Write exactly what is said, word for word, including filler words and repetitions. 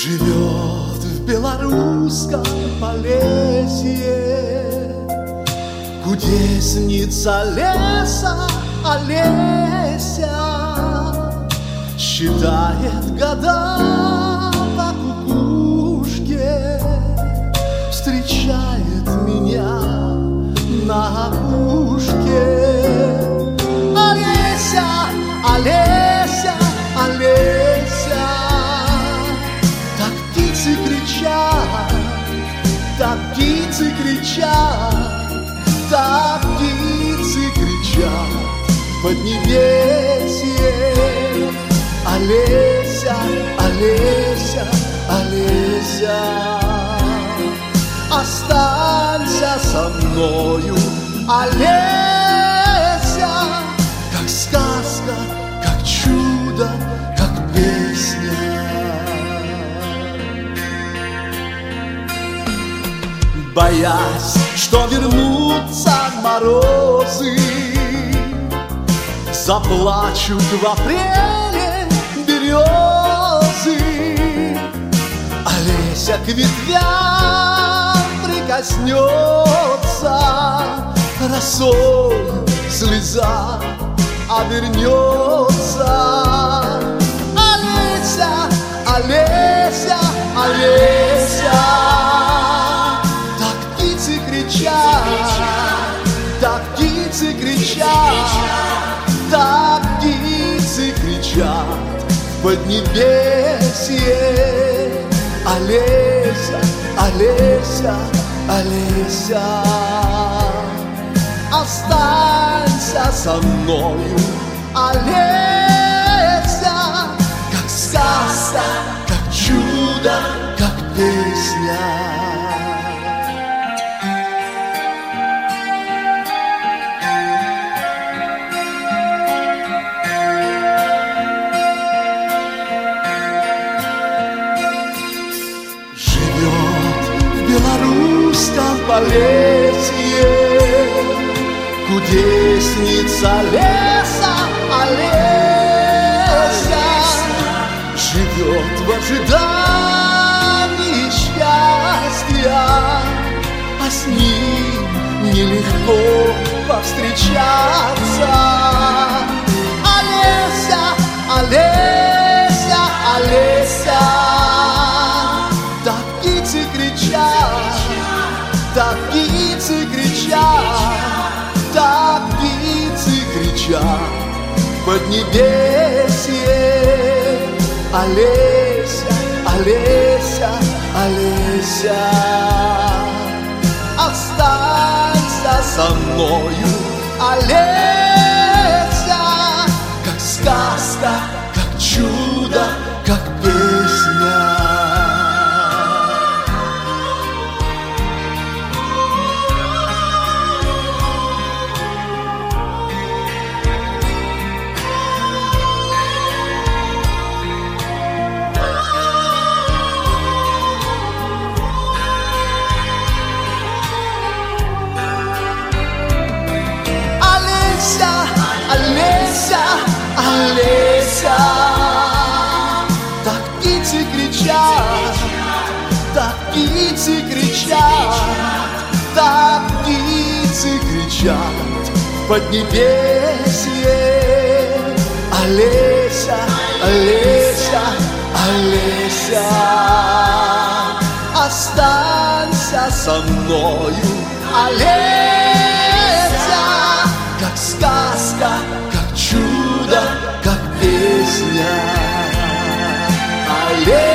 Живет в белорусском Полесье кудесница леса Олеся, считает года по кукушке, встречает меня на опушке. Олеся, Олеся, Олеся, так птицы кричат, так птицы кричат, так птицы кричат в поднебесье. Олеся, Олеся, Олеся, останься со мною, Олеся, как сказка, как чудо, как песня. Боясь, что вернутся морозы, заплачут в апреле березы. Олеся к ветвям прикоснется, росою слеза обернется. Олеся, Олеся, Олеся, так птицы кричат, так птицы кричат, так птицы кричат в поднебесье. Олеся, Олеся, Олеся, останься со мною, Олеся, как сказка, как чудо, как песня. В Полесье кудесница леса Олеся, живет в ожидании счастья, а с ним нелегко повстречаться. Олеся, Олеся, Олеся, так птицы кричат, так птицы кричат, так птицы кричат в поднебесье. Олеся, Олеся, Олеся, останься со мною, Олеся, как сказка, как чудо, как песня. Олеся, так птицы кричат, так птицы кричат, так птицы кричат в поднебесье. Олеся, Олеся, Олеся, останься со мною, Олеся, как сказка, как чудо, как песня. Олеся.